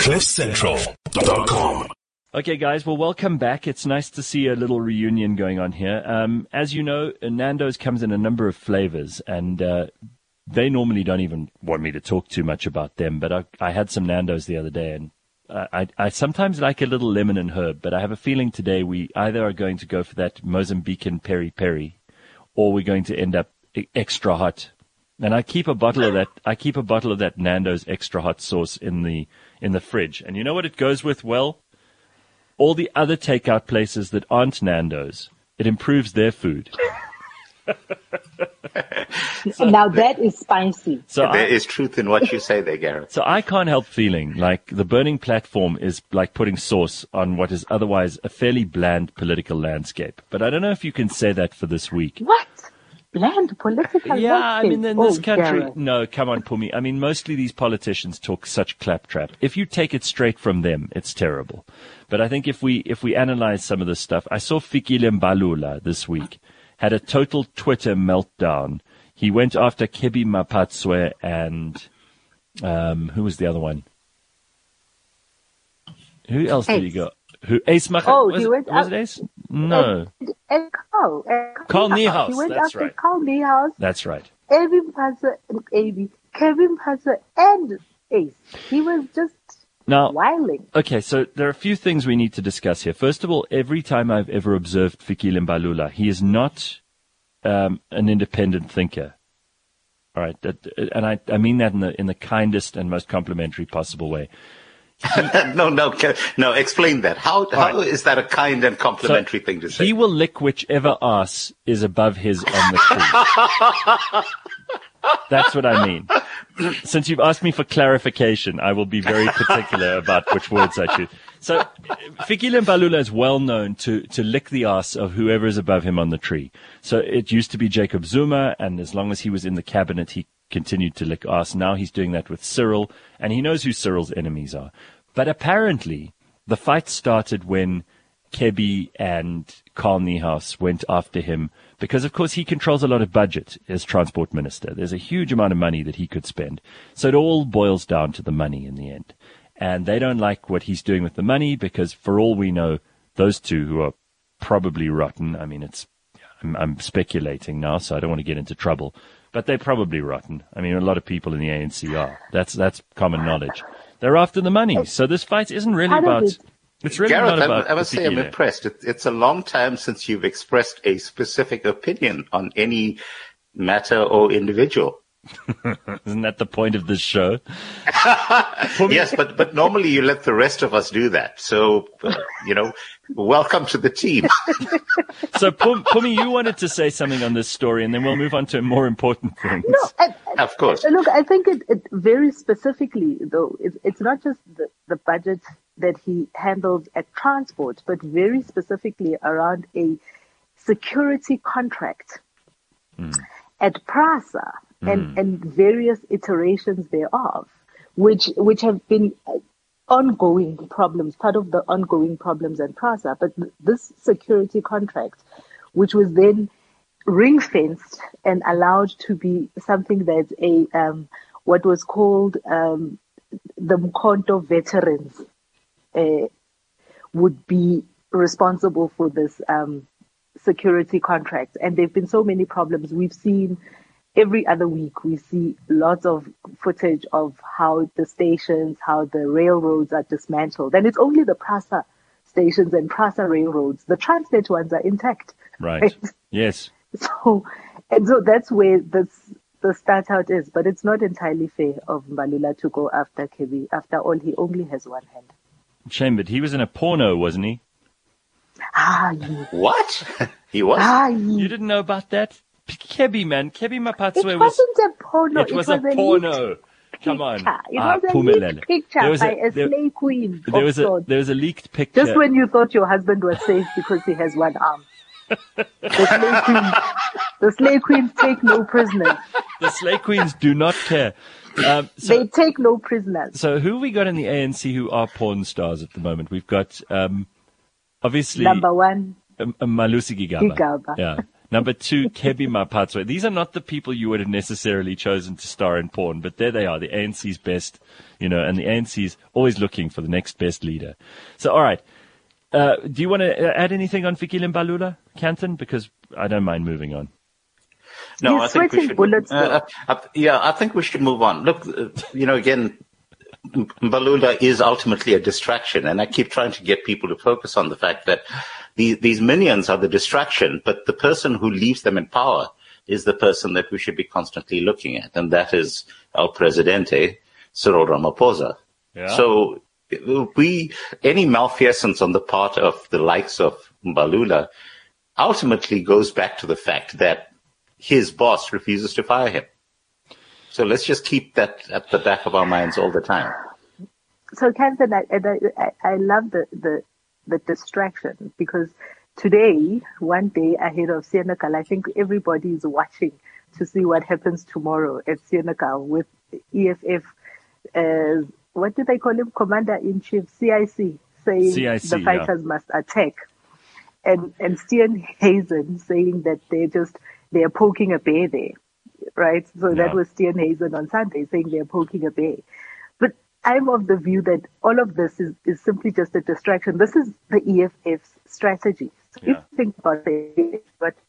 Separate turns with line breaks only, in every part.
CliffCentral.com.
Okay, guys, well, welcome back. It's nice to see a little reunion going on here. As you know, Nando's comes in a number of flavors, and they normally don't even want me to talk too much about them, but I had some Nando's the other day, and I sometimes like a little lemon and herb, but I have a feeling today we either are going to go for that Mozambican peri-peri, or we're going to end up extra hot. And I keep a bottle of that Nando's extra hot sauce in the fridge. And you know what it goes with well? All the other takeout places that aren't Nando's. It improves their food.
Now that is spicy.
So there is truth in what you say there, Gareth.
So I can't help feeling like the burning platform is like putting sauce on what is otherwise a fairly bland political landscape. But I don't know if you can say that for this week.
What? Bland political
Yeah, I
landscape?
mean, in this country,
Gareth.
no, come on, Pumi. I mean, mostly these politicians talk such claptrap. If you take it straight from them, it's terrible. But I think if we analyze some of this stuff, I saw Fikile Mbalula this week had a total Twitter meltdown. He went after Kebi Mapatswe and who was the other one? Who else did he go? Ace Maka?
Oh,
was it Ace? No. Carl Niehaus.
He went
That's
after
right.
Carl Niehaus,
That's right.
Kevin Passer, and Ace. He was just
Now,
wilding.
okay, so there are a few things we need to discuss here. First of all, every time I've ever observed Fikile Mbalula, he is not an independent thinker. All right, and I mean that in the kindest and most complimentary possible way.
No, explain that. How is that a kind and complimentary thing to say?
He will lick whichever ass is above his on the tree. That's what I mean. Since you've asked me for clarification, I will be very particular about which words I choose. So, Fikile Mbalula is well known to lick the ass of whoever is above him on the tree. So it used to be Jacob Zuma, and as long as he was in the cabinet, he continued to lick ass. Now he's doing that with Cyril, and he knows who Cyril's enemies are. But apparently, the fight started when Kebi and Carl Niehaus went after him because, of course, he controls a lot of budget as transport minister. There's a huge amount of money that he could spend. So it all boils down to the money in the end. And they don't like what he's doing with the money because, for all we know, those two who are probably rotten, I mean, I'm speculating now, so I don't want to get into trouble, but they're probably rotten. I mean, a lot of people in the ANC are. That's common knowledge. They're after the money. So this fight isn't really about... It's really
Gareth,
not about...
I must say I'm impressed. It's a long time since you've expressed a specific opinion on any matter or individual.
Isn't that the point of this show?
Yes, but normally you let the rest of us do that. So, welcome to the team.
So, Pumi, you wanted to say something on this story, and then we'll move on to more important things.
No,
Of course.
Look, I think it very specifically, though, it's not just the budget that he handled at transport, but very specifically around a security contract at PRASA and various iterations thereof, which have been ongoing problems, part of the ongoing problems at PRASA. But this security contract, which was then ring-fenced and allowed to be something that's what was called the Mkhonto veterans would be responsible for this security contract. And there have been so many problems. We've seen every other week, we see lots of footage of how the stations, how the railroads are dismantled. And it's only the PRASA stations and PRASA railroads. The Transnet ones are intact.
Right. Yes.
So that's where the start out is. But it's not entirely fair of Mbalula to go after Kebi. After all, he only has one hand.
Shame, but he was in a porno, wasn't he?
Yes.
What? He was?
You didn't know about that? Kebi, man. Kebi Mapatswe
It wasn't a porno.
It was a porno. Come on.
It was a leaked picture by a slay queen.
There was a leaked picture.
Just when you thought your husband was safe because he has one arm. The slay queens take no prisoners.
The slay queens do not care.
They take no prisoners.
So who we got in the ANC who are porn stars at the moment? We've got, obviously...
Number one.
Malusi Gigaba.
Gigaba.
Yeah. Number 2, Kebi Maphatso. These are not the people you would have necessarily chosen to star in porn, but there they are, the ANC's best, and the ANC's always looking for the next best leader. So, all right. Do you want to add anything on Fikile Mbalula, Canton? Because I don't mind moving on.
No,
He's
I think we
sweating
should.
bullets,
I think we should move on. Look, again, Mbalula is ultimately a distraction, and I keep trying to get people to focus on the fact that these minions are the distraction, but the person who leaves them in power is the person that we should be constantly looking at, and that is our Presidente, Cyril Ramaphosa.
Yeah.
So any malfeasance on the part of the likes of Mbalula ultimately goes back to the fact that his boss refuses to fire him. So let's just keep that at the back of our minds all the time.
So, Canton, I love the distraction, because today, one day ahead of Senekal, I think everybody is watching to see what happens tomorrow at Senekal with EFF, what do they call him? Commander-in-Chief, CIC, saying
CIC,
the fighters must attack. And Stian Hazen saying that they're poking a bear there, right? So that was Stian Hazen on Sunday saying they're poking a bear. But I'm of the view that all of this is simply just a distraction. This is the EFF's strategy. So if you think about it,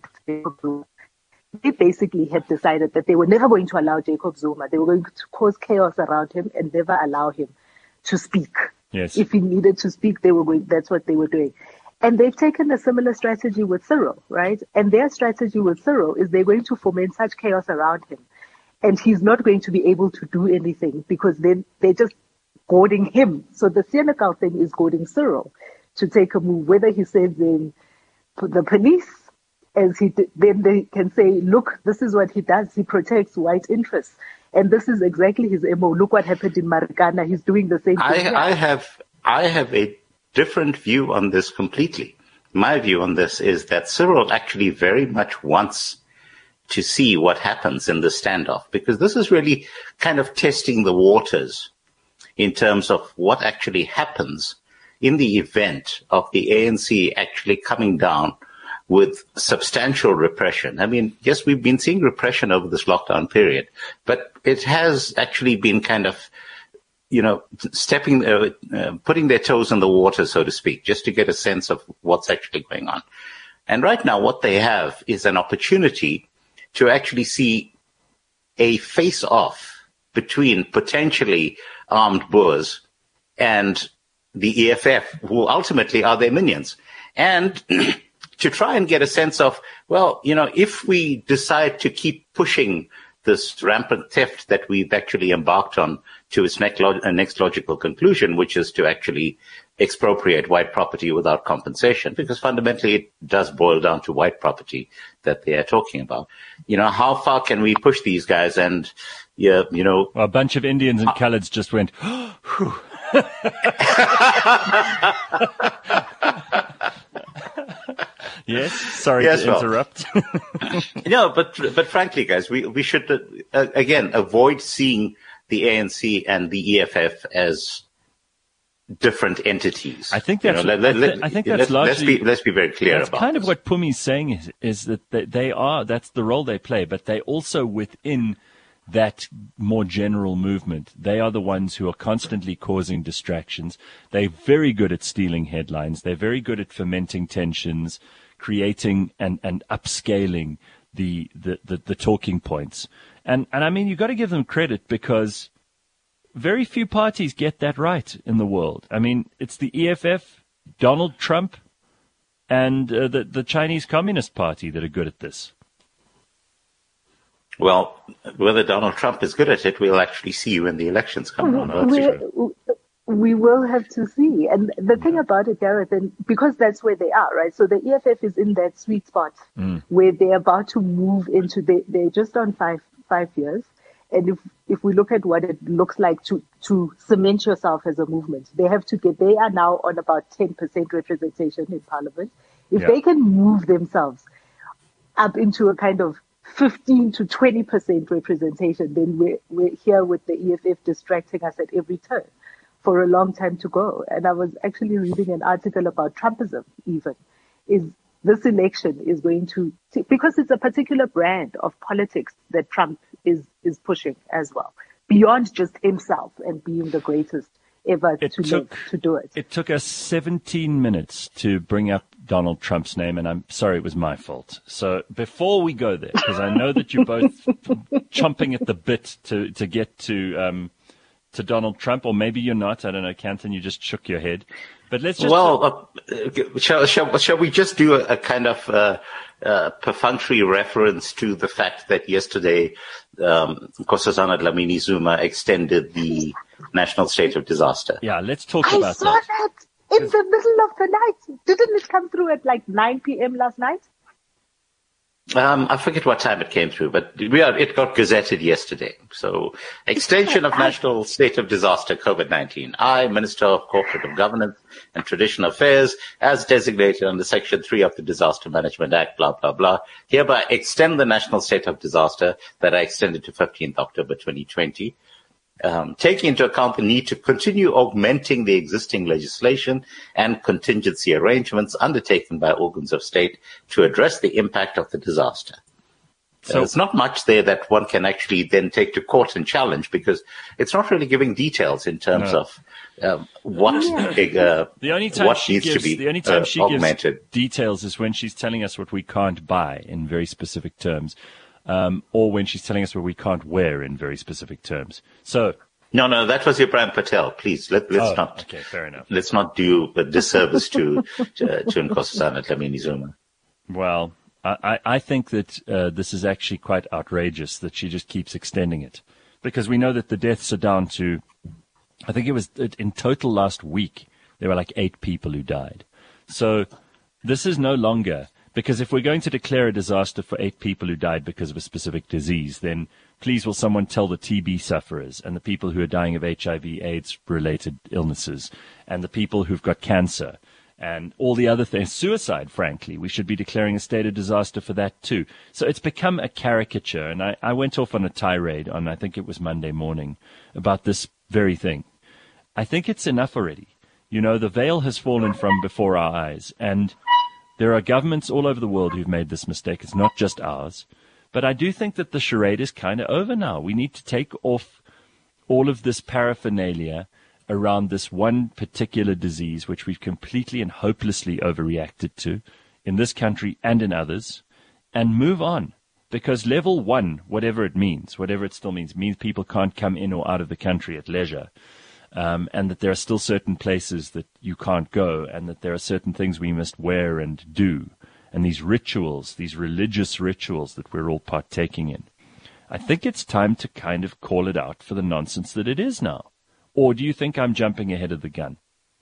they basically had decided that they were never going to allow Jacob Zuma. They were going to cause chaos around him and never allow him to speak.
Yes.
If he needed to speak, that's what they were doing. And they've taken a similar strategy with Cyril, right? And their strategy with Cyril is they're going to foment such chaos around him. And he's not going to be able to do anything, because then they're just goading him. So the Senekal thing is goading Cyril to take a move, whether he sends in the police, then they can say, look, this is what he does. He protects white interests. And this is exactly his MO. Look what happened in Marikana. He's doing the same thing.
I have a different view on this completely. My view on this is that Cyril actually very much wants to see what happens in the standoff, because this is really kind of testing the waters in terms of what actually happens in the event of the ANC actually coming down with substantial repression. I mean, yes, we've been seeing repression over this lockdown period, but it has actually been kind of, putting their toes in the water, so to speak, just to get a sense of what's actually going on. And right now, what they have is an opportunity to actually see a face-off between potentially armed Boers and the EFF, who ultimately are their minions. And to try and get a sense of, if we decide to keep pushing this rampant theft that we've actually embarked on to its next logical conclusion, which is to actually expropriate white property without compensation, because fundamentally it does boil down to white property that they are talking about. How far can we push these guys? And,
a bunch of Indians and Khaleds just went, whew. Yes, sorry to interrupt.
No, but frankly, guys, we should again avoid seeing the ANC and the EFF as different entities.
I think that's. I think that's largely.
Let's be very clear
that's
about.
Kind
this.
of what Pumi's saying is that they are. That's the role they play, but they also within that more general movement. They are the ones who are constantly causing distractions. They're very good at stealing headlines. They're very good at fomenting tensions, creating and upscaling the talking points. And I mean, you've got to give them credit, because very few parties get that right in the world. I mean, it's the EFF, Donald Trump, and the Chinese Communist Party that are good at this.
Well, whether Donald Trump is good at it, we'll actually see when the elections come on.
We will have to see. And the thing about it, Gareth, and because that's where they are, right? So the EFF is in that sweet spot where they're about to move into, they're just on five years. And if we look at what it looks like to cement yourself as a movement, they are now on about 10% representation in parliament. If they can move themselves up into a kind of 15 to 20% representation, then we're here with the EFF distracting us at every turn for a long time to go. And I was actually reading an article about Trumpism even, is this election is going to, because it's a particular brand of politics that Trump is pushing as well, beyond just himself and being the greatest ever to do it.
It took us 17 minutes to bring up Donald Trump's name, and I'm sorry, it was my fault. So before we go there, because I know that you're both chomping at the bit to get to Donald Trump, or maybe you're not. I don't know, Canton, you just shook your head. But let's just...
Well, shall we just do a kind of perfunctory reference to the fact that yesterday Nkosazana Dlamini-Zuma extended the national state of disaster?
Yeah, let's talk about that.
I saw that in the middle of the night. Didn't it come through at like 9 p.m. last night?
I forget what time it came through, but it got gazetted yesterday. So, extension of national state of disaster, COVID-19. I, Minister of Corporate Governance and Traditional Affairs, as designated under Section 3 of the Disaster Management Act, blah, blah, blah, hereby extend the national state of disaster that I extended to 15th October 2020. Taking into account the need to continue augmenting the existing legislation and contingency arrangements undertaken by organs of state to address the impact of the disaster. So there's not much there that one can actually then take to court and challenge, because it's not really giving details in terms of what
the only time
what
she
needs
gives,
to be
the only time she
augmented.
Gives details is when she's telling us what we can't buy in very specific terms. Or when she's telling us what we can't wear in very specific terms. So,
no, that was Ibrahim Patel. Please, let's not.
Okay, fair enough.
Let's not do a disservice to Nkosazana Dlamini-Zuma.
Well, I think that this is actually quite outrageous that she just keeps extending it, because we know that the deaths are down to, I think it was in total last week there were like 8 people who died. So this is no longer. Because if we're going to declare a disaster for 8 people who died because of a specific disease, then please will someone tell the TB sufferers and the people who are dying of HIV, AIDS-related illnesses, and the people who've got cancer, and all the other things, suicide, frankly. We should be declaring a state of disaster for that too. So it's become a caricature, and I went off on a tirade on, I think it was Monday morning, about this very thing. I think it's enough already. You know, the veil has fallen from before our eyes, and there are governments all over the world who've made this mistake. It's not just ours. But I do think that the charade is kind of over now. We need to take off all of this paraphernalia around this one particular disease, which we've completely and hopelessly overreacted to in this country and in others, and move on. Because level 1, whatever it means, whatever it still means people can't come in or out of the country at leisure. And that there are still certain places that you can't go, and that there are certain things we must wear and do, and these rituals, these religious rituals that we're all partaking in. I think it's time to kind of call it out for the nonsense that it is now. Or do you think I'm jumping ahead of the gun?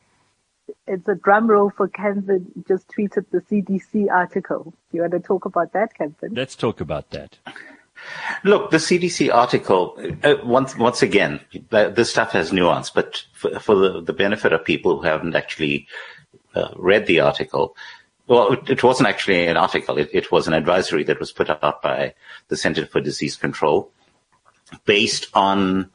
It's a drum roll for Kenton just tweeted the CDC article. You want to talk about that, Kenton?
Let's talk about that.
Look, the CDC article, once again, this stuff has nuance, but for the benefit of people who haven't actually read the article, well, it wasn't actually an article. It was an advisory that was put out by the Center for Disease Control based on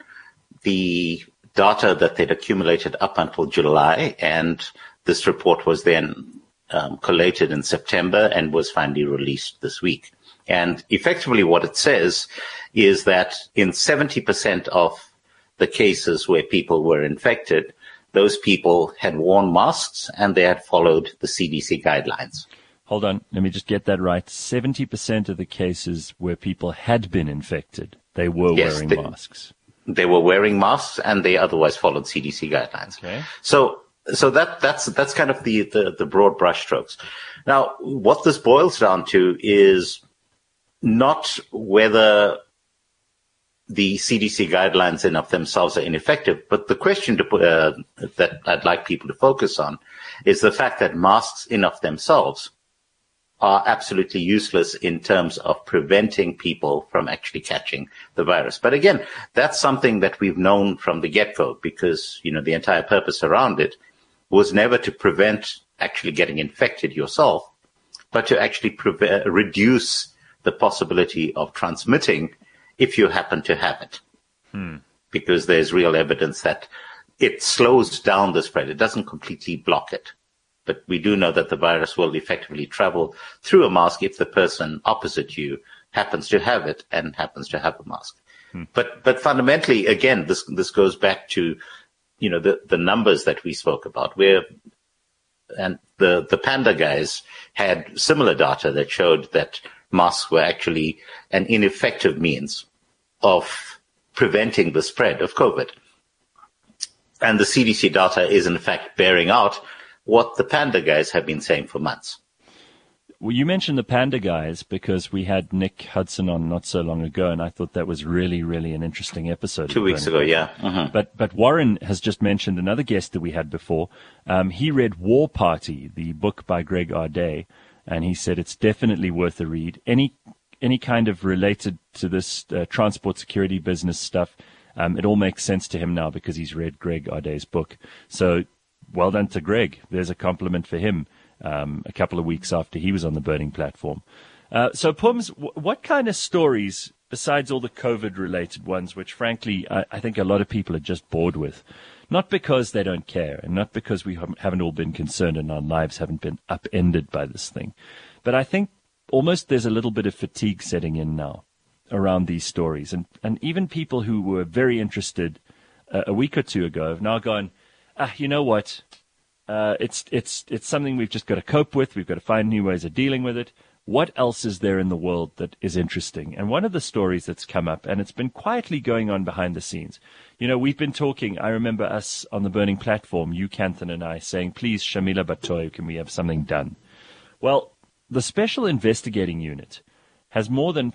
the data that they'd accumulated up until July, and this report was then collated in September and was finally released this week. And effectively what it says is that in 70% of the cases where people were infected, those people had worn masks and they had followed the CDC guidelines.
Hold on. Let me just get that right. 70% of the cases where people had been infected, they were wearing masks.
They were wearing masks and they otherwise followed CDC guidelines.
Okay.
So that's kind of the broad brushstrokes. Now, what this boils down to is not whether the CDC guidelines in of themselves are ineffective, but the question that I'd like people to focus on is the fact that masks in of themselves are absolutely useless in terms of preventing people from actually catching the virus. But again, that's something that we've known from the get-go, because, you know, the entire purpose around it was never to prevent actually getting infected yourself, but to actually reduce the possibility of transmitting if you happen to have it. Because there's real evidence that it slows down the spread. It doesn't completely block it, But we do know that the virus will effectively travel through a mask if the person opposite you happens to have it and happens to have a mask. But fundamentally, again, this goes back to, the numbers that we spoke about, and the Panda guys had similar data that showed that masks were actually an ineffective means of preventing the spread of COVID. And the CDC data is in fact bearing out what the Panda guys have been saying for months.
Well, you mentioned the Panda guys because we had Nick Hudson on not so long ago, and I thought that was really, really an interesting episode.
2 weeks ago, yeah. Mm-hmm.
But Warren has just mentioned another guest that we had before. He read War Party, the book by Greg Arday, and he said it's definitely worth a read. Any kind of related to this transport security business stuff, it all makes sense to him now because he's read Greg Arday's book. So well done to Greg. There's a compliment for him. A couple of weeks after he was on the Burning Platform. So, Pums, what kind of stories, besides all the COVID-related ones, which frankly I think a lot of people are just bored with, not because they don't care and not because we haven't all been concerned and our lives haven't been upended by this thing, but I think almost there's a little bit of fatigue setting in now around these stories. And even people who were very interested a week or two ago have now gone, you know what? It's something we've just got to cope with. We've got to find new ways of dealing with it. What else is there in the world that is interesting? And one of the stories that's come up, and it's been quietly going on behind the scenes. We've been talking, I remember us on the Burning Platform, you, Kanthan, and I, saying, please, Shamila Batoy, can we have something done? Well, the Special Investigating Unit has more than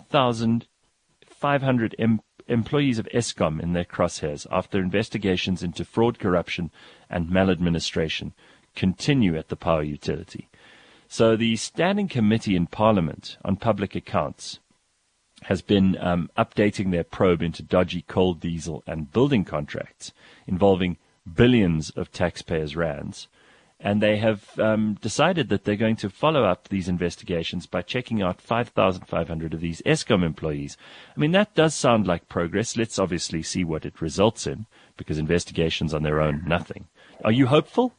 5,500 employees of Eskom in their crosshairs after investigations into fraud, corruption, and maladministration continue at the power utility. So the Standing Committee in Parliament on Public Accounts has been updating their probe into dodgy coal, diesel, and building contracts involving billions of taxpayers' rands. And they have decided that they're going to follow up these investigations by checking out 5,500 of these Eskom employees. I mean, that does sound like progress. Let's obviously see what it results in, because investigations on their own, nothing. Are you hopeful?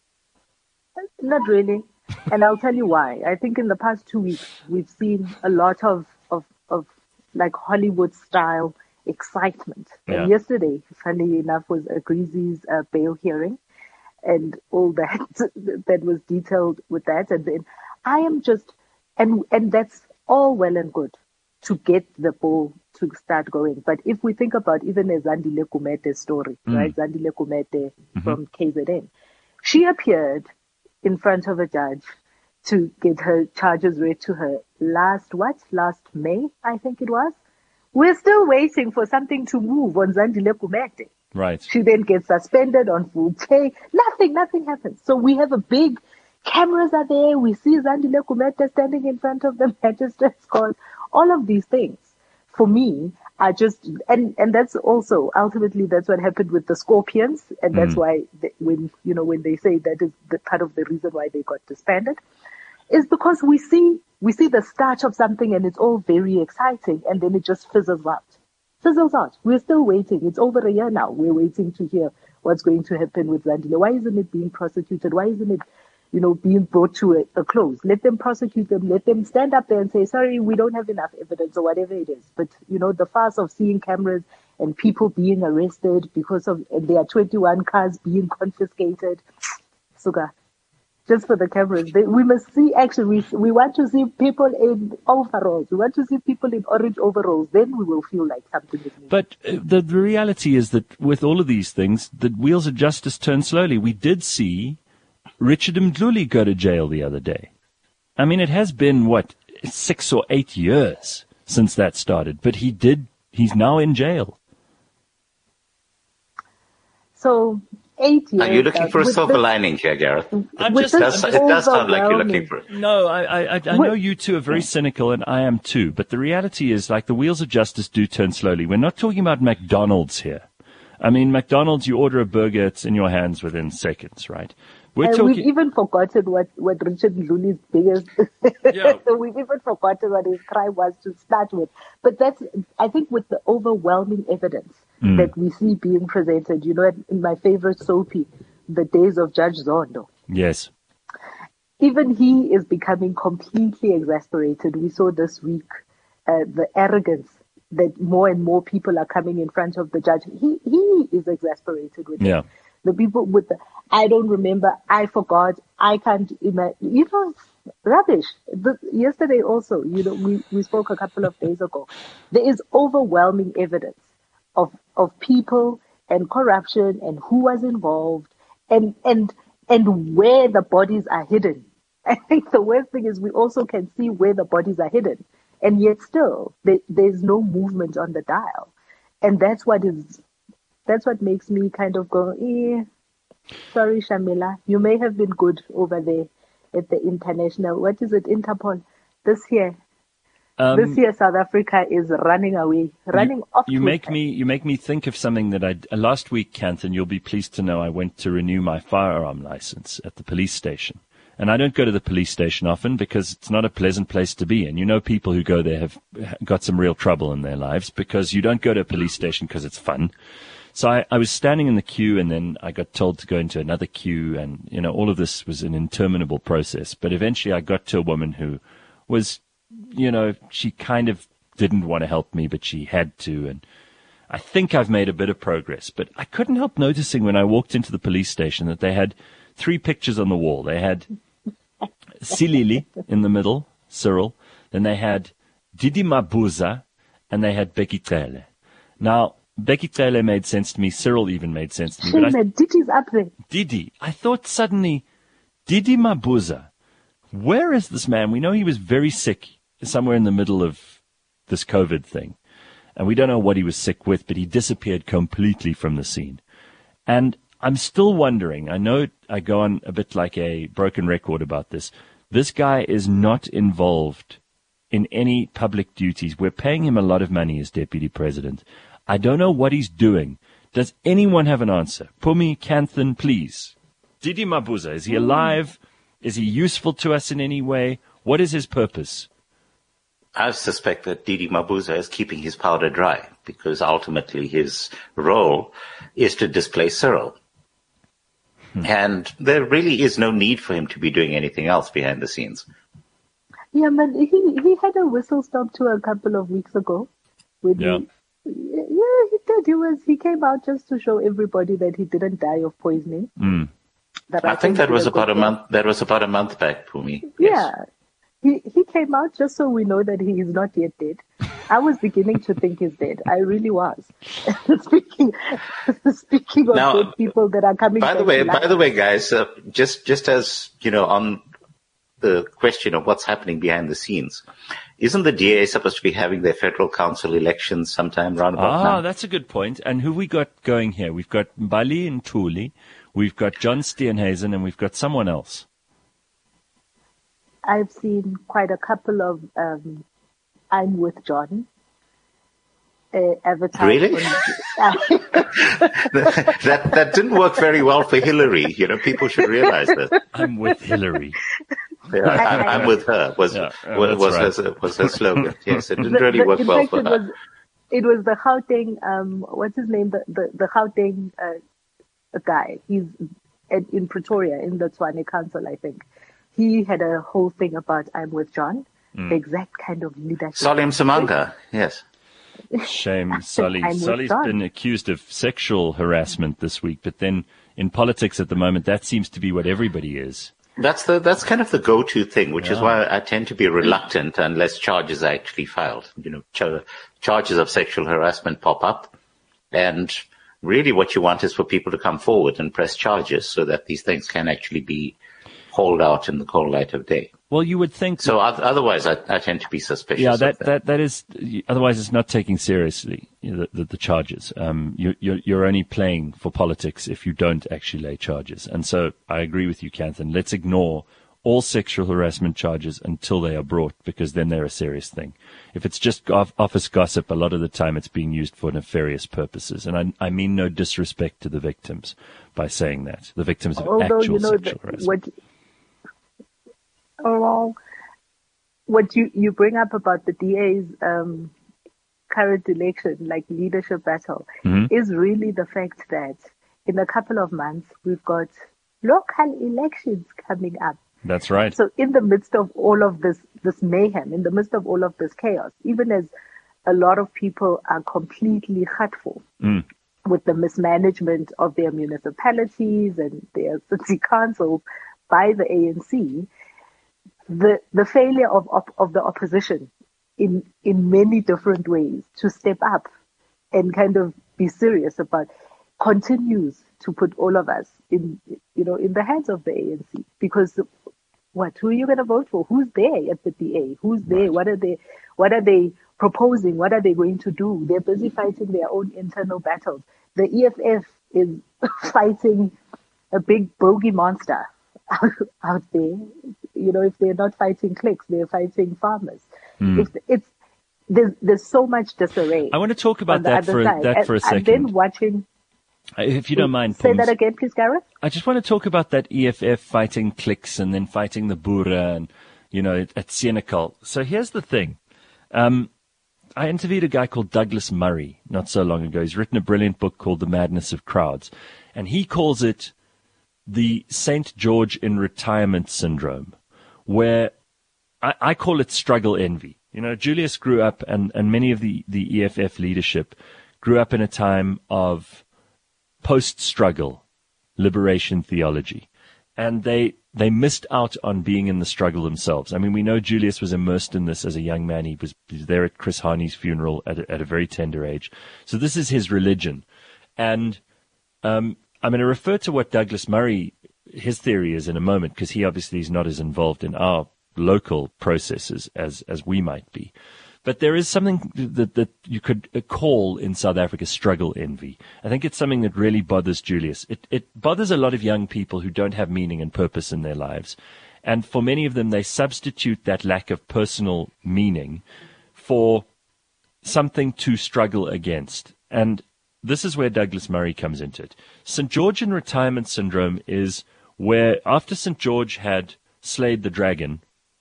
Not really. And I'll tell you why. I think in the past 2 weeks, we've seen a lot of like Hollywood-style excitement.
Yeah.
And yesterday, funnily enough, was Agreezy's bail hearing. And all that was detailed with that. And then I am just, and that's all well and good to get the ball to start going. But if we think about even a Zandile Kumete story, right? Zandile Kumete from KZN, she appeared in front of a judge to get her charges read to her last May, I think it was. We're still waiting for something to move on Zandile Kumete.
Right.
She then gets suspended on full pay. Nothing happens. So we have a big, cameras are there. We see Zandile Kumete standing in front of the magistrate's court. All of these things, for me, are just, and that's also, ultimately, that's what happened with the Scorpions. And that's why when they say that is the part of the reason why they got disbanded, is because we see the start of something and it's all very exciting and then it just fizzles out. We're still waiting. It's over a year now. We're waiting to hear what's going to happen with Zandile. Why isn't it being prosecuted? Why isn't it, being brought to a close? Let them prosecute them. Let them stand up there and say, sorry, we don't have enough evidence or whatever it is. But, the farce of seeing cameras and people being arrested and there are 21 cars being confiscated. Suga. Just for the cameras. We must see action. We want to see people in overalls. We want to see people in orange overalls. Then we will feel like something is moving.
But the reality is that with all of these things, the wheels of justice turn slowly. We did see Richard Mdluli go to jail the other day. I mean, it has been, 6 or 8 years since that started. But he's now in jail.
So 8 years.
Are you looking for a silver lining here, Gareth?
It
does sound like you're looking for it.
No, I know you two are very cynical, and I am too. But the reality is, like, the wheels of justice do turn slowly. We're not talking about McDonald's here. I mean, McDonald's, you order a burger, it's in your hands within seconds, right?
We've even forgotten what Richard Mdluli's biggest.
Yeah.
We've even forgotten what his crime was to start with. But that's, I think, with the overwhelming evidence that we see being presented. In my favorite soapie, The Days of Judge Zondo.
Yes.
even he is becoming completely exasperated. We saw this week the arrogance that more and more people are coming in front of the judge. He is exasperated with
Yeah.
it. The people with the, I don't remember, I forgot, I can't imagine, rubbish. Yesterday also, we spoke a couple of days ago. There is overwhelming evidence of people and corruption and who was involved and where the bodies are hidden. I think the worst thing is we also can see where the bodies are hidden, and yet still there's no movement on the dial, and that's what makes me kind of go, sorry, Shamila, you may have been good over there at the international, what is it, Interpol, this year. This year, South Africa is running away, off.
You make me think of something that last week, Kanthan, you'll be pleased to know I went to renew my firearm license at the police station. And I don't go to the police station often because it's not a pleasant place to be in. People who go there have got some real trouble in their lives because you don't go to a police station because it's fun. So I was standing in the queue, and then I got told to go into another queue, and, all of this was an interminable process. But eventually I got to a woman who was, she kind of didn't want to help me, but she had to. And I think I've made a bit of progress. But I couldn't help noticing when I walked into the police station that they had 3 pictures on the wall. They had Silili in the middle, Cyril. Then they had Didi Mabuza, and they had Bheki Cele. Now, Bheki Cele made sense to me. Cyril even made sense to me.
But Didi's up there.
Didi. I thought suddenly, Didi Mabuza. Where is this man? We know he was very sick somewhere in the middle of this COVID thing. And we don't know what he was sick with, but he disappeared completely from the scene. And I'm still wondering, I know I go on a bit like a broken record about this. This guy is not involved in any public duties. We're paying him a lot of money as deputy president. I don't know what he's doing. Does anyone have an answer? Pumi, Kanthan, please. Didi Mabuza, is he alive? Is he useful to us in any way? What is his purpose?
I suspect that Didi Mabuza is keeping his powder dry because ultimately his role is to displace Cyril. And there really is no need for him to be doing anything else behind the scenes.
Yeah, but he had a whistle stop tour a couple of weeks ago. He did. He came out just to show everybody that he didn't die of poisoning.
I think that was about a month. That was about a month back, Pumi.
Yeah, he came out just so we know that he is not yet dead. I was beginning to think he's dead. I really was. Speaking of
now,
dead people that are coming.
By the way, guys, just as on the question of what's happening behind the scenes, isn't the DA supposed to be having their federal council elections sometime round about now?
That's a good point. And who we got going here? We've got Mbali and Thuli, we've got John Steenhuisen, and we've got someone else.
I've seen quite a couple of I'm with John advertised.
Really? that didn't work very well for Hillary. People should realize that.
I'm with Hillary.
Yeah, I'm with her. Was her slogan? Yes, it didn't really work well for her.
It was the Gauteng. What's his name? The Gauteng guy. He's in Pretoria in the Tshwane Council, I think. He had a whole thing about I'm with John. The exact kind of leadership.
Salim Samanga, yes.
Shame, Sully. Sully's been accused of sexual harassment this week, but then in politics at the moment, that seems to be what everybody is.
That's kind of the go-to thing, which is why I tend to be reluctant unless charges are actually filed. Charges of sexual harassment pop up, and really what you want is for people to come forward and press charges so that these things can actually be hauled out in the cold light of day.
Well, you would think
so. Otherwise, I tend to be suspicious.
Yeah,
of
that is. Otherwise, it's not taking seriously the charges. You're only playing for politics if you don't actually lay charges. And so, I agree with you, Kanthan. Let's ignore all sexual harassment charges until they are brought, because then they're a serious thing. If it's just office gossip, a lot of the time it's being used for nefarious purposes. And I mean no disrespect to the victims by saying that. The victims of actual sexual harassment.
What you bring up about the DA's current election, like leadership battle, is really the fact that in a couple of months we've got local elections coming up.
That's right.
So in the midst of all of this mayhem, in the midst of all of this chaos, even as a lot of people are completely hurtful with the mismanagement of their municipalities and their city councils by the ANC, the failure of the opposition in many different ways to step up and kind of be serious about continues to put all of us in the hands of the ANC. Because who are you going to vote for? Who's there at the DA? Who's there?
Right.
What are they proposing? What are they going to do? They're busy fighting their own internal battles. The EFF is fighting a big bogey monster out there. If they're not fighting cliques, they're fighting farmers. There's so much disarray.
I want to talk about that for a second.
And then watching.
If you don't mind,
say that again, please, Gareth.
I just want to talk about that EFF fighting cliques and then fighting the Boere and at Senekal. So here's the thing. I interviewed a guy called Douglas Murray not so long ago. He's written a brilliant book called The Madness of Crowds, and he calls it the St. George in Retirement Syndrome, where I call it struggle envy. Julius grew up, and many of the EFF leadership grew up in a time of post-struggle liberation theology. And they missed out on being in the struggle themselves. I mean, we know Julius was immersed in this as a young man. He was there at Chris Harney's funeral at a very tender age. So this is his religion. And I'm going to refer to what Douglas Murray, his theory is in a moment, because he obviously is not as involved in our local processes as we might be. But there is something that you could call in South Africa struggle envy. I think it's something that really bothers Julius. It bothers a lot of young people who don't have meaning and purpose in their lives. And for many of them, they substitute that lack of personal meaning for something to struggle against. And this is where Douglas Murray comes into it. St. George in Retirement Syndrome is where after St. George had slayed the dragon,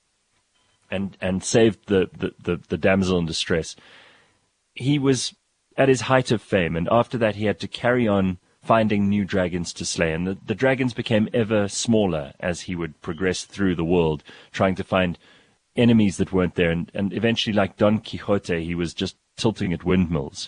and saved the damsel in distress, he was at his height of fame, and after that he had to carry on finding new dragons to slay, and the dragons became ever smaller as he would progress through the world, trying to find enemies that weren't there, and eventually, like Don Quixote, he was just tilting at windmills.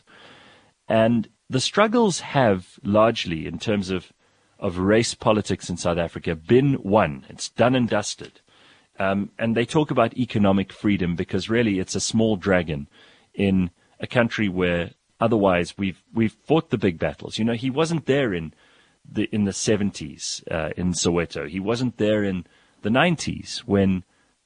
And the struggles have largely, in terms of race politics in South Africa, been won. It's done and dusted. And they talk about economic freedom because really it's a small dragon in a country where otherwise we've fought the big battles. He wasn't there in the 70s in Soweto. He wasn't there in the 90s when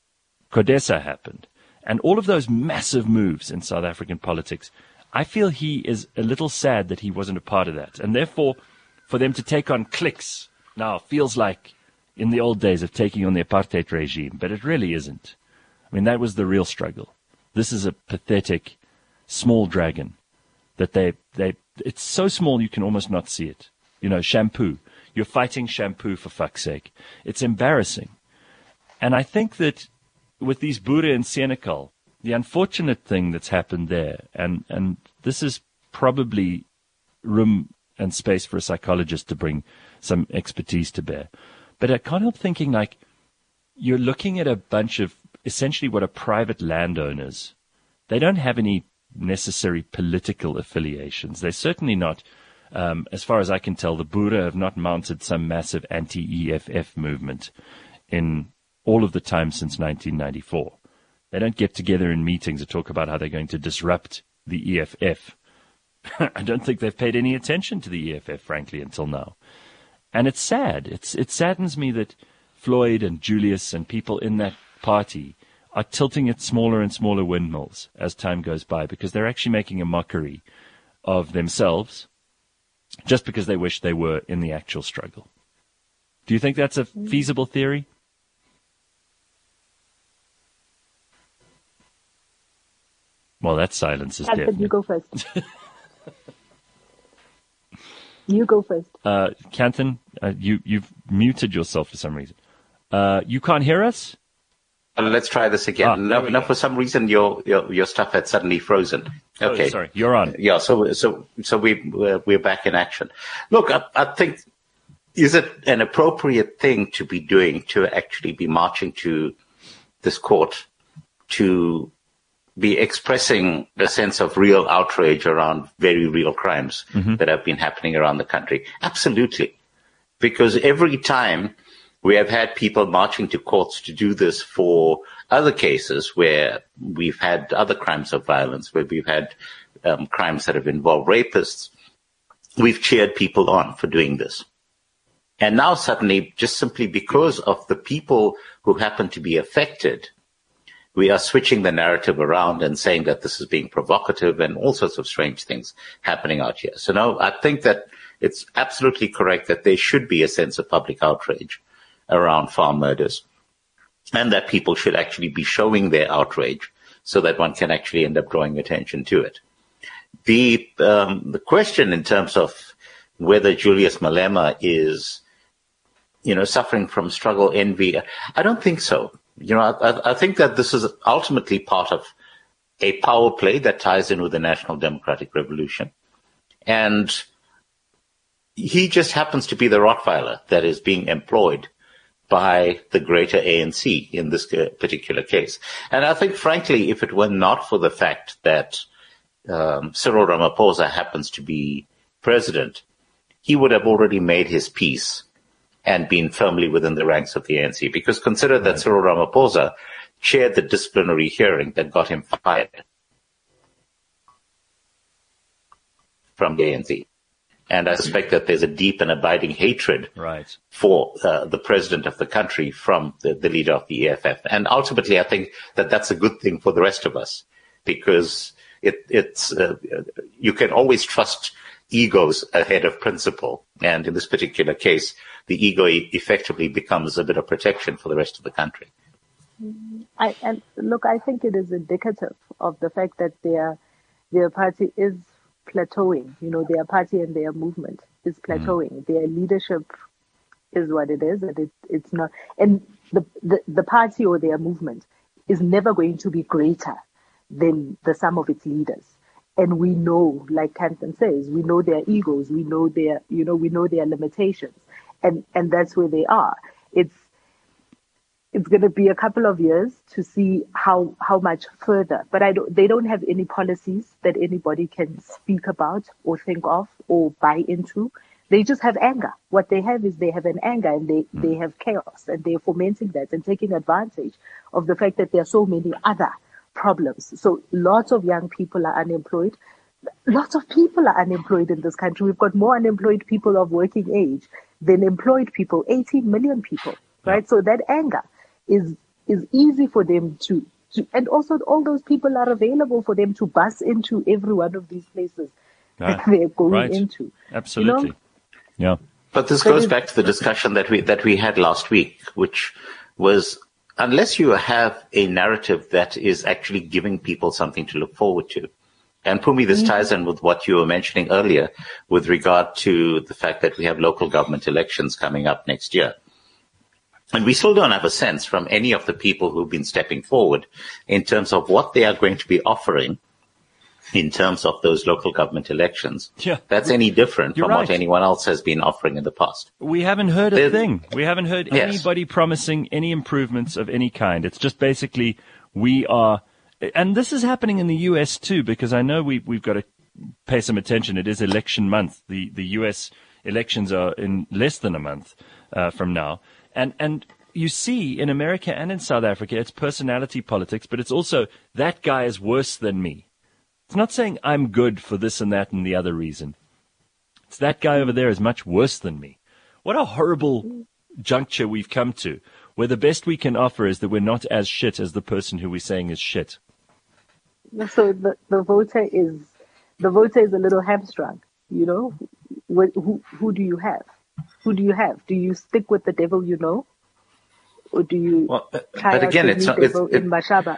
CODESA happened. And all of those massive moves in South African politics, I feel he is a little sad that he wasn't a part of that. And therefore, for them to take on cliques now feels like in the old days of taking on the apartheid regime, but it really isn't. I mean, that was the real struggle. This is a pathetic, small dragon that it's so small you can almost not see it. Shampoo. You're fighting shampoo, for fuck's sake. It's embarrassing. And I think that with these Boere and Senekal, the unfortunate thing that's happened there, and this is probably room and space for a psychologist to bring some expertise to bear. But I can't help thinking, like, you're looking at a bunch of essentially what are private landowners. They don't have any necessary political affiliations. They're certainly not, as far as I can tell, the Boere have not mounted some massive anti-EFF movement in all of the time since 1994. They don't get together in meetings to talk about how they're going to disrupt the EFF. I don't think they've paid any attention to the EFF, frankly, until now. And it's sad. It saddens me that Floyd and Julius and people in that party are tilting at smaller and smaller windmills as time goes by because they're actually making a mockery of themselves just because they wish they were in the actual struggle. Do you think that's a feasible theory? Well, that silence is deafening.
You go first. You go first.
Kanthan, you've muted yourself for some reason. You can't hear us?
Let's try this again. No, for some reason your stuff had suddenly frozen. Okay,
sorry, you're on.
Yeah, so we're back in action. Look, I think is it an appropriate thing to be doing, to actually be marching to this court, to be expressing a sense of real outrage around very real crimes that have been happening around the country? Absolutely. Because every time we have had people marching to courts to do this for other cases where we've had other crimes of violence, where we've had crimes that have involved rapists, we've cheered people on for doing this. And now suddenly, just simply because of the people who happen to be affected, we are switching the narrative around and saying that this is being provocative and all sorts of strange things happening out here. So no, I think that it's absolutely correct that there should be a sense of public outrage around farm murders, and that people should actually be showing their outrage so that one can actually end up drawing attention to it. The question in terms of whether Julius Malema is, suffering from struggle envy, I don't think so. I think that this is ultimately part of a power play that ties in with the National Democratic Revolution. And he just happens to be the Rottweiler that is being employed by the greater ANC in this particular case. And I think, frankly, if it were not for the fact that Cyril Ramaphosa happens to be president, he would have already made his peace and been firmly within the ranks of the ANC. Because consider that Cyril Ramaphosa chaired the disciplinary hearing that got him fired from the ANC. And I suspect that there's a deep and abiding hatred for the president of the country from the leader of the EFF. And ultimately, I think that that's a good thing for the rest of us, because it's you can always trust egos ahead of principle. And in this particular case, the ego effectively becomes a bit of protection for the rest of the country.
I think it is indicative of the fact that their party is plateauing. Their party and their movement is plateauing. Their leadership is what it is, and it's not. And the party or their movement is never going to be greater than the sum of its leaders. And we know, like Canton says, we know their egos, we know their limitations, and that's where they are. It's going to be a couple of years to see how much further. But they don't have any policies that anybody can speak about or think of or buy into. They just have anger. What they have is they have an anger, and they have chaos, and they're fomenting that and taking advantage of the fact that there are so many other problems. So lots of young people are unemployed. Lots of people are unemployed in this country. We've got more unemployed people of working age than employed people, 18 million people, right? So that anger is easy for them to, and also all those people are available for them to bus into every one of these places that they're going into.
Absolutely. Yeah.
But this goes back to the discussion that we had last week, which was, unless you have a narrative that is actually giving people something to look forward to. And Pumi, this ties in with what you were mentioning earlier with regard to the fact that we have local government elections coming up next year. And we still don't have a sense from any of the people who've been stepping forward in terms of what they are going to be offering in terms of those local government elections.
Yeah.
That's any different from what anyone else has been offering in the past.
We haven't heard a thing. We haven't heard anybody promising any improvements of any kind. It's just basically we are, and this is happening in the US too, because I know we've got to pay some attention. It is election month. The US elections are in less than a month from now. And you see in America and in South Africa, it's personality politics, but it's also that guy is worse than me. It's not saying I'm good for this and that and the other reason. It's that guy over there is much worse than me. What a horrible juncture we've come to, where the best we can offer is that we're not as shit as the person who we're saying is shit.
So the voter is a little hamstrung, Who do you have? Who do you have? Do you stick with the devil you know? Or do you try
but again, it's not,
in Mashaba?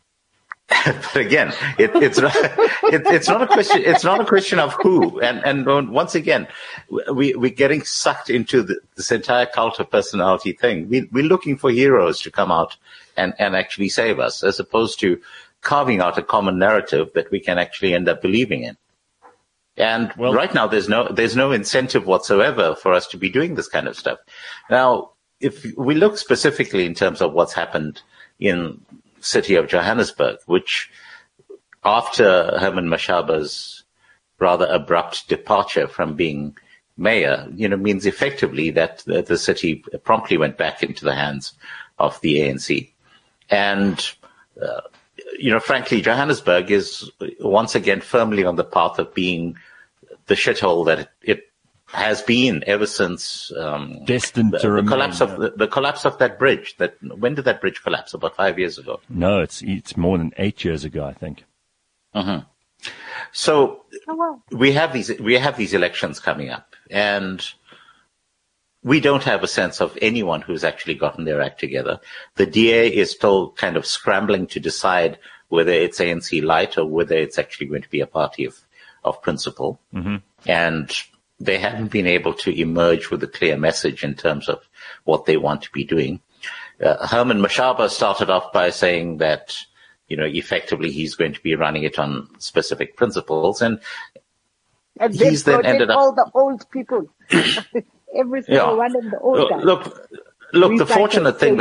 But again, it's not a question. It's not a question of who. And once again, we're getting sucked into this entire cult of personality thing. We're looking for heroes to come out and actually save us, as opposed to carving out a common narrative that we can actually end up believing in. And right now, there's no incentive whatsoever for us to be doing this kind of stuff. Now, if we look specifically in terms of what's happened in city of Johannesburg, which after Herman Mashaba's rather abrupt departure from being mayor, means effectively that the city promptly went back into the hands of the ANC. And, frankly, Johannesburg is once again firmly on the path of being the shithole that it has been ever since
destined to remain.
The collapse of that bridge. When did that bridge collapse? About 5 years ago.
No, it's more than 8 years ago, I think.
Mm-hmm. So we have these elections coming up, and we don't have a sense of anyone who's actually gotten their act together. The DA is still kind of scrambling to decide whether it's ANC light or whether it's actually going to be a party of principle.
Mm-hmm.
And they haven't been able to emerge with a clear message in terms of what they want to be doing. Herman Mashaba started off by saying that, effectively he's going to be running it on specific principles. And
he's then ended up all the old people. Every single one of the old guys.
Look, the fortunate thing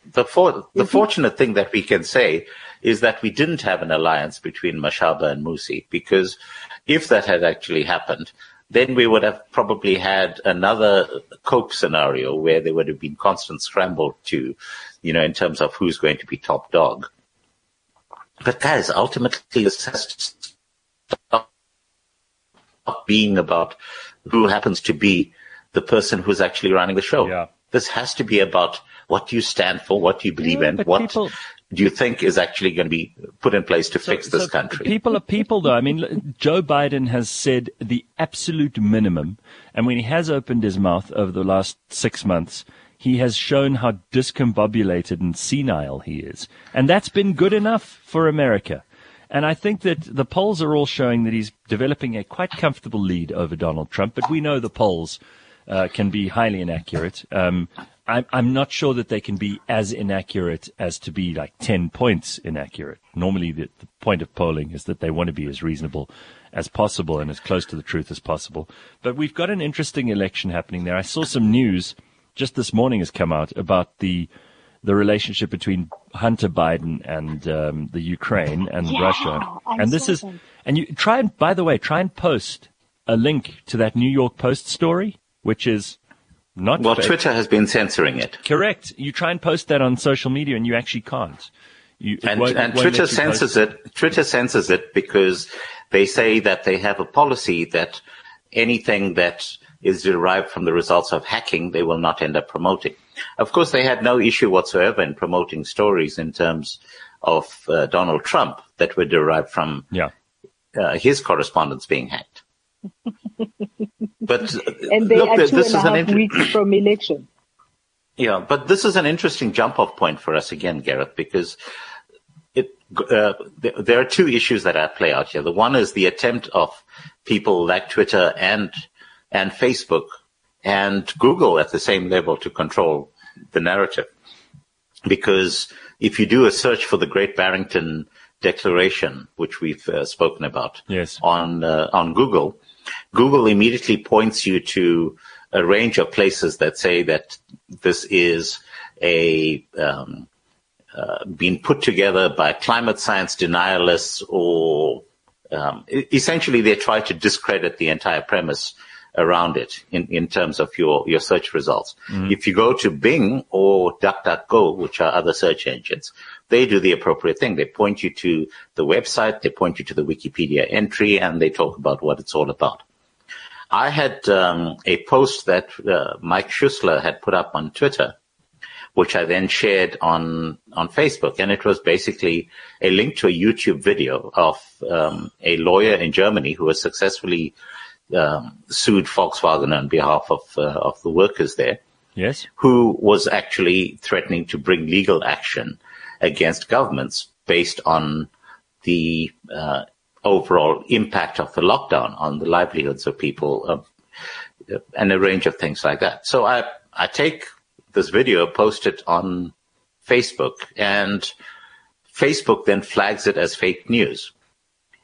that we can say is that we didn't have an alliance between Mashaba and Musi, because if that had actually happened, then we would have probably had another Coke scenario where there would have been constant scramble to, in terms of who's going to be top dog. But guys, ultimately this has to stop being about who happens to be the person who's actually running the show.
Yeah.
This has to be about what you stand for, what you believe in, what do you think is actually going to be put in place to fix this country.
People are people, though. I mean, Joe Biden has said the absolute minimum, and when he has opened his mouth over the last 6 months, he has shown how discombobulated and senile he is. And that's been good enough for America. And I think that the polls are all showing that he's developing a quite comfortable lead over Donald Trump, but we know the polls can be highly inaccurate. I'm not sure that they can be as inaccurate as to be like 10 points inaccurate. Normally, the point of polling is that they want to be as reasonable as possible and as close to the truth as possible. But we've got an interesting election happening there. I saw some news just this morning has come out about the relationship between Hunter Biden and the Ukraine and Russia. And this is, and you try and, by the way, try and post a link to that New York Post story, which is not fake.
Twitter has been censoring it.
Correct. You try and post that on social media, and you actually can't.
And Twitter censors it. Twitter censors it because they say that they have a policy that anything that is derived from the results of hacking, they will not end up promoting. Of course, they had no issue whatsoever in promoting stories in terms of Donald Trump that were derived from his correspondence being hacked. But
and they are this is 2.5 weeks from election.
Yeah, but this is an interesting jump-off point for us again, Gareth, because there are two issues that I play out here. The one is the attempt of people like Twitter and Facebook and Google at the same level to control the narrative. Because if you do a search for the Great Barrington Declaration, which we've spoken about on Google, Google immediately points you to a range of places that say that this is being put together by climate science denialists, or essentially they try to discredit the entire premise around it in terms of your search results. Mm. If you go to Bing or DuckDuckGo, which are other search engines, they do the appropriate thing. They point you to the website, they point you to the Wikipedia entry, and they talk about what it's all about. I had a post that Mike Schuessler had put up on Twitter, which I then shared on Facebook, and it was basically a link to a YouTube video of a lawyer in Germany who has successfully sued Volkswagen on behalf of the workers there.
Yes. Who
was actually threatening to bring legal action against governments based on the overall impact of the lockdown on the livelihoods of people, and a range of things like that. So I take this video, post it on Facebook, and Facebook then flags it as fake news.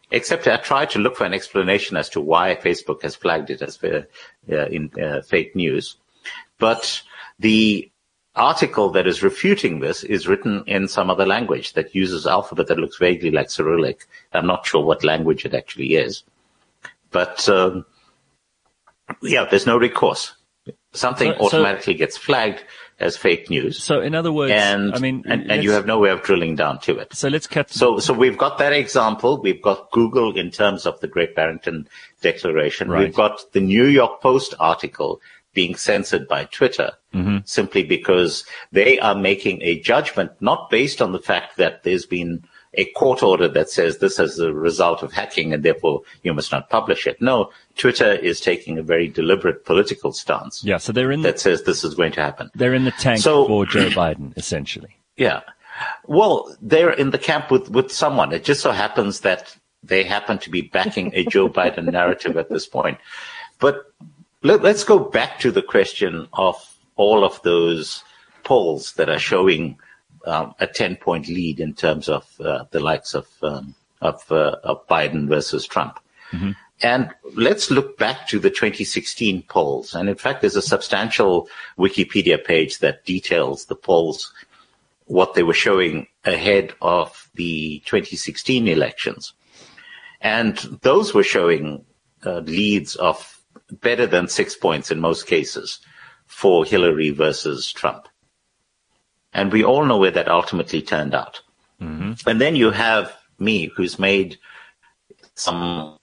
Except I tried to look for an explanation as to why Facebook has flagged it as fake news. But the article that is refuting this is written in some other language that uses alphabet that looks vaguely like Cyrillic. I'm not sure what language it actually is. But, there's no recourse. Something automatically gets flagged as fake news.
So in other words,
and you have no way of drilling down to it.
So let's cut.
So we've got that example. We've got Google in terms of the Great Barrington Declaration.
Right.
We've got the New York Post article being censored by Twitter simply because they are making a judgment not based on the fact that there's been a court order that says this is a result of hacking and therefore you must not publish it. No, Twitter is taking a very deliberate political stance.
Yeah, so that
says this is going to happen.
They're in the tank for Joe Biden, essentially.
Yeah. Well, they're in the camp with someone. It just so happens that they happen to be backing a Joe Biden narrative at this point. But let's go back to the question of all of those polls that are showing a 10-point lead in terms of the likes of Biden versus Trump. Mm-hmm. And let's look back to the 2016 polls. And in fact, there's a substantial Wikipedia page that details the polls, what they were showing ahead of the 2016 elections. And those were showing leads of better than 6 points in most cases for Hillary versus Trump. And we all know where that ultimately turned out. Mm-hmm. And then you have me, who's made some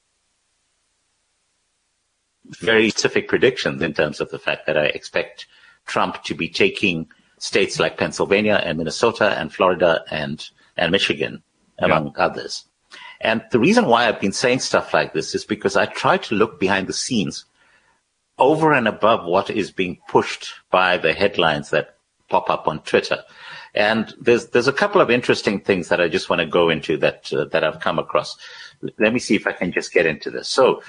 very specific predictions in terms of the fact that I expect Trump to be taking states like Pennsylvania and Minnesota and Florida and Michigan, among others. And the reason why I've been saying stuff like this is because I try to look behind the scenes over and above what is being pushed by the headlines that pop up on Twitter. And there's a couple of interesting things that I just want to go into that I've come across. Let me see if I can just get into this. So,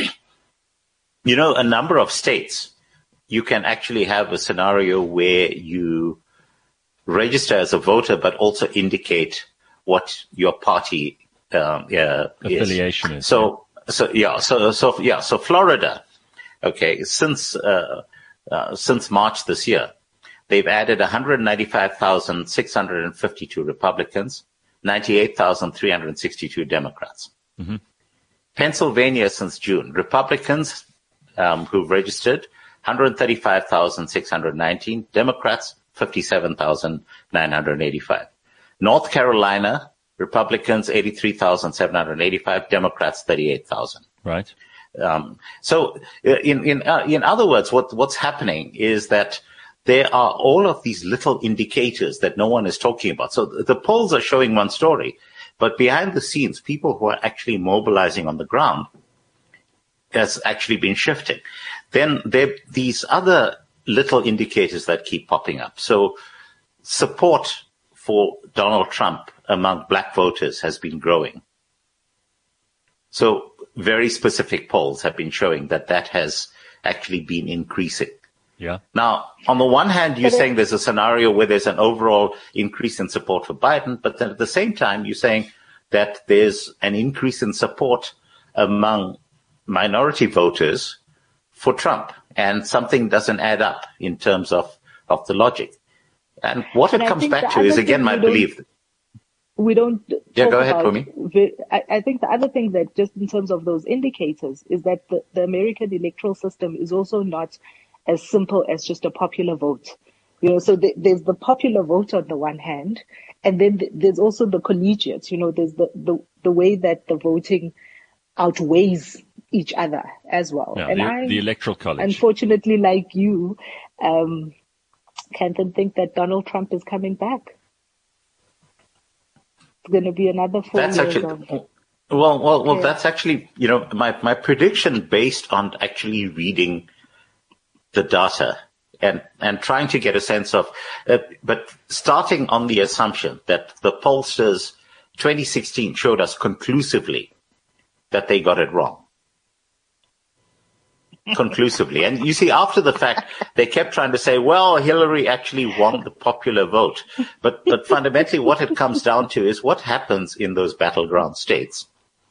a number of states, you can actually have a scenario where you register as a voter, but also indicate what your party
affiliation is.
So Florida, okay, since March this year, they've added 195,652 Republicans, 98,362 Democrats. Mm-hmm. Pennsylvania since June, Republicans who've registered 135,619, Democrats 57,985. North Carolina, Republicans 83,785, Democrats 38,000.
Right.
So in other words, what's happening is that there are all of these little indicators that no one is talking about. So the polls are showing one story, but behind the scenes, people who are actually mobilizing on the ground has actually been shifting. Then there are these other little indicators that keep popping up. So support for Donald Trump among black voters has been growing. So very specific polls have been showing that has actually been increasing.
Yeah.
Now, on the one hand, you're saying there's a scenario where there's an overall increase in support for Biden, but then at the same time, you're saying that there's an increase in support among minority voters for Trump, and something doesn't add up in terms of the logic. And what it comes back to is, again, my belief.
We don't.
Yeah, go ahead, Pumi.
I think the other thing that just in terms of those indicators is that the American electoral system is also not as simple as just a popular vote. So there's the popular vote on the one hand, and then there's also the collegiate. There's the way that the voting outweighs each other as well.
Yeah, and the electoral college.
Unfortunately, like you, can't think that Donald Trump is coming back. It's going to be another 4 years.
That's actually, my prediction based on actually reading the data and trying to get a sense of, but starting on the assumption that the pollsters 2016 showed us conclusively that they got it wrong. Conclusively. And you see, after the fact, they kept trying to say, well, Hillary actually won the popular vote. But fundamentally what it comes down to is what happens in those battleground states.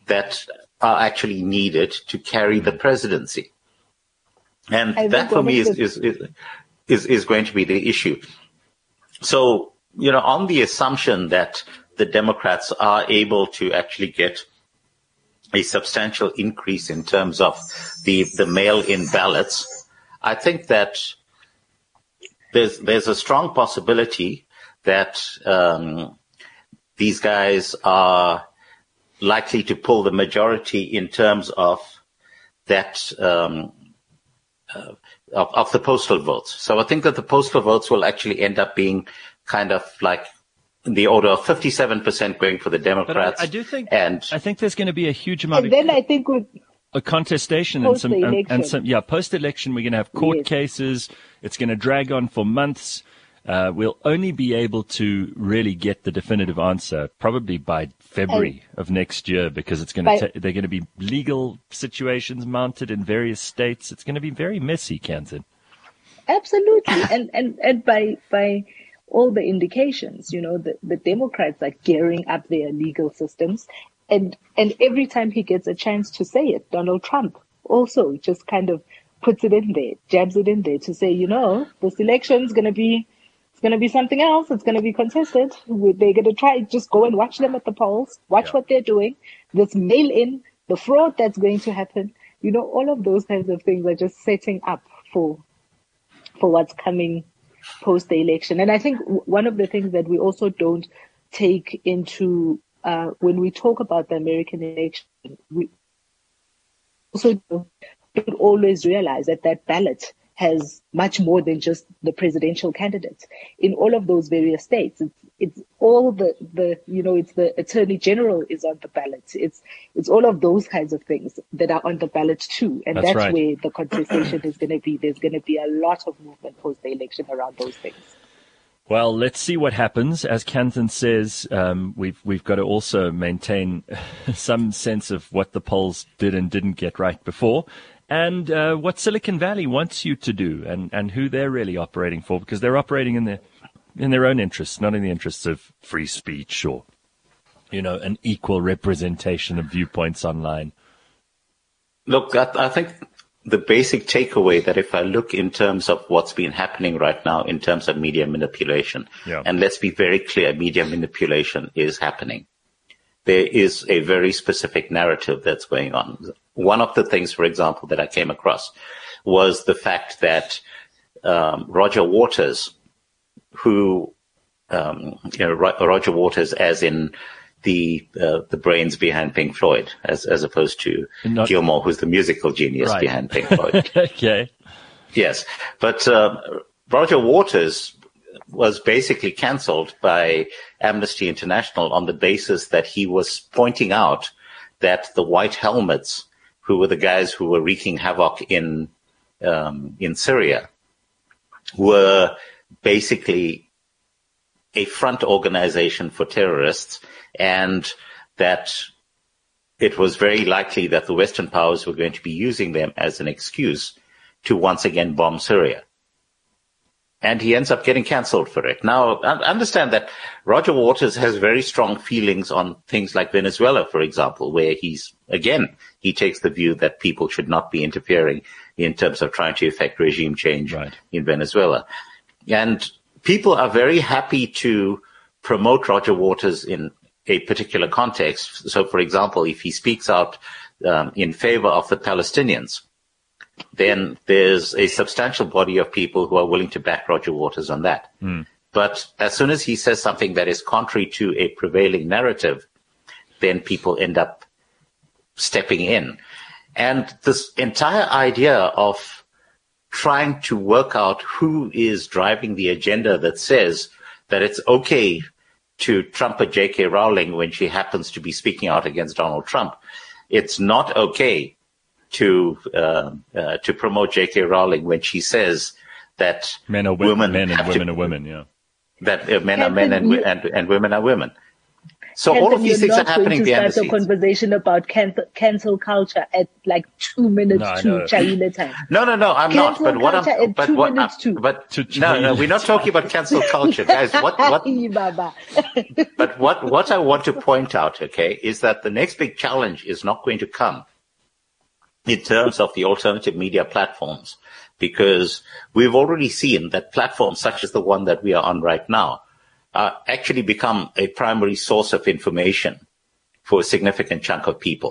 that are actually needed to carry the presidency. And that for me is going to be the issue. So, on the assumption that the Democrats are able to actually get a substantial increase in terms of the mail-in ballots, I think that there's a strong possibility that these guys are likely to pull the majority in terms of that of the postal votes. So I think that the postal votes will actually end up being kind of like in the order of 57% going for the Democrats.
But I do think, I think there's going to be a huge amount
of, then I think with
a contestation and some post-election, we're going to have court cases. It's going to drag on for months. We'll only be able to really get the definitive answer probably by February of next year, because it's going to they're going to be legal situations mounted in various states. It's going to be very messy, Canton.
Absolutely, and by all the indications, the Democrats are gearing up their legal systems, and every time he gets a chance to say it, Donald Trump also just kind of puts it in there, jabs it in there to say, this election's going to be. It's going to be something else. It's going to be contested. They're going to try, just go and watch them at the polls, watch what they're doing, this mail-in, the fraud that's going to happen. All of those kinds of things are just setting up for what's coming post the election. And I think one of the things that we also don't take into, when we talk about the American election, we also don't always realize that ballot has much more than just the presidential candidates. In all of those various states, it's all the it's the attorney general is on the ballot. It's all of those kinds of things that are on the ballot too. And that's right. Where the contestation is going to be. There's going to be a lot of movement post the election around those things.
Well, let's see what happens. As Canton says, we've got to also maintain some sense of what the polls did and didn't get right before. And what Silicon Valley wants you to do, and who they're really operating for, because they're operating in their own interests, not in the interests of free speech or, an equal representation of viewpoints online.
Look, I think the basic takeaway that if I look in terms of what's been happening right now in terms of media manipulation, and let's be very clear, media manipulation is happening. There is a very specific narrative that's going on. One of the things, for example, that I came across was the fact that Roger Waters, who, Roger Waters as in the brains behind Pink Floyd, as opposed to Gilmour, who's the musical genius behind Pink Floyd.
Okay.
Yes. But Roger Waters was basically cancelled by Amnesty International on the basis that he was pointing out that the white helmets, who were the guys who were wreaking havoc in Syria, were basically a front organization for terrorists, and that it was very likely that the Western powers were going to be using them as an excuse to once again bomb Syria. And he ends up getting cancelled for it. Now, I understand that Roger Waters has very strong feelings on things like Venezuela, for example, where he takes the view that people should not be interfering in terms of trying to effect regime change in Venezuela. And people are very happy to promote Roger Waters in a particular context. So, for example, if he speaks out in favor of the Palestinians, then there's a substantial body of people who are willing to back Roger Waters on that. But as soon as he says something that is contrary to a prevailing narrative, then people end up stepping in. And this entire idea of trying to work out who is driving the agenda that says that it's okay to trump a J.K. Rowling when she happens to be speaking out against Donald Trump. It's not okay to promote J.K. Rowling when she says that
men are women and women are women,
that men are men and women are women. So all of these things are happening behind the
scenes. You're not going to start a conversation about cancel culture at like 2 minutes to Chayile time.
No, I'm not. But what I'm, but what, no, we're not talking about cancel culture, guys. But what I want to point out, okay, is that the next big challenge is not going to come in terms of the alternative media platforms, because we've already seen that platforms such as the one that we are on right now actually become a primary source of information for a significant chunk of people.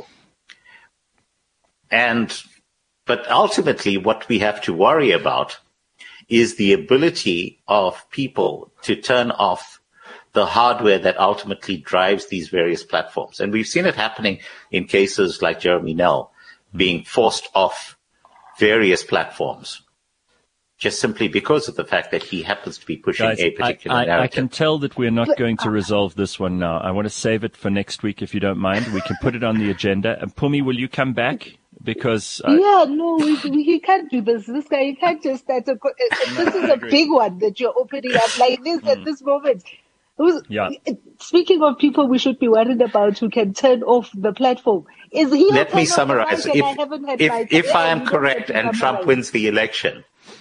But ultimately what we have to worry about is the ability of people to turn off the hardware that ultimately drives these various platforms. And we've seen it happening in cases like Jeremy Nell being forced off various platforms, just simply because of the fact that he happens to be pushing a particular narrative.
I can tell that we're not going to resolve this one now. I want to save it for next week, if you don't mind. We can put it on the agenda. And Pumi, will you come back? Because
he can't do this. This guy, he can't just start. This is a big one that you're opening up like this at this moment. Speaking of people we should be worried about who can turn off the platform, is he?
Let me summarize. If I am correct and Trump wins the election,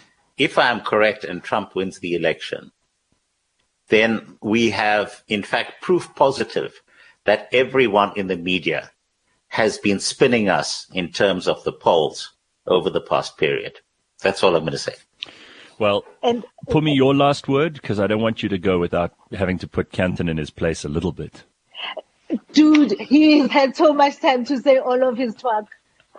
then we have, in fact, proof positive that everyone in the media has been spinning us in terms of the polls over the past period. That's all I'm going to say.
Well, Pumi, your last word, because I don't want you to go without having to put Canton in his place a little bit.
Dude, he's had so much time to say all of his talk.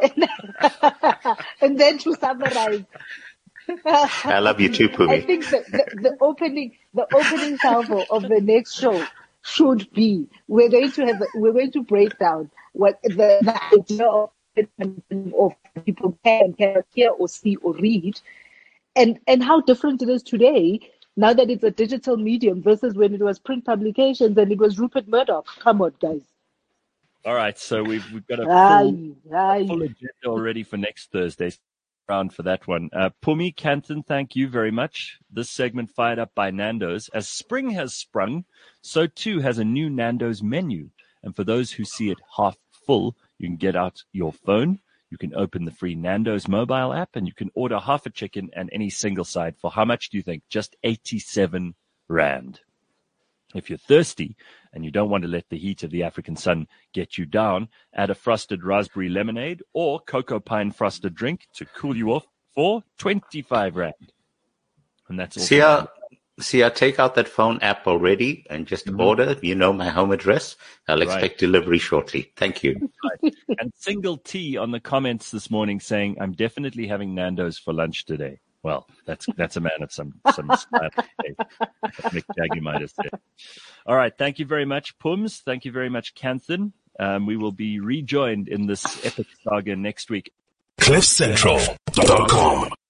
And then to summarize.
I love you too, Pumi.
I think the opening salvo of the next show should be we're going to break down what the idea of people can hear or see or read, and how different it is today now that it's a digital medium versus when it was print publications and it was Rupert Murdoch. Come on, guys.
All right, so we've got a full agenda already for next Thursday's round for that one. Pumi, Canton, thank you very much. This segment fired up by Nando's. As spring has sprung, so too has a new Nando's menu. And for those who see it half full, you can get out your phone, you can open the free Nando's mobile app, and you can order half a chicken and any single side for how much do you think? Just 87 Rand. If you're thirsty and you don't want to let the heat of the African sun get you down, add a frosted raspberry lemonade or cocoa pine frosted drink to cool you off for 25 Rand. And that's all.
I take out that phone app already and just order. You know my home address. I'll expect delivery shortly. Thank you.
Right. And Single T on the comments this morning saying, I'm definitely having Nando's for lunch today. Well, that's a man of some style. Mick Jagger might have said. All right. Thank you very much, Pums. Thank you very much, Canton. We will be rejoined in this epic saga next week.
CliffCentral.com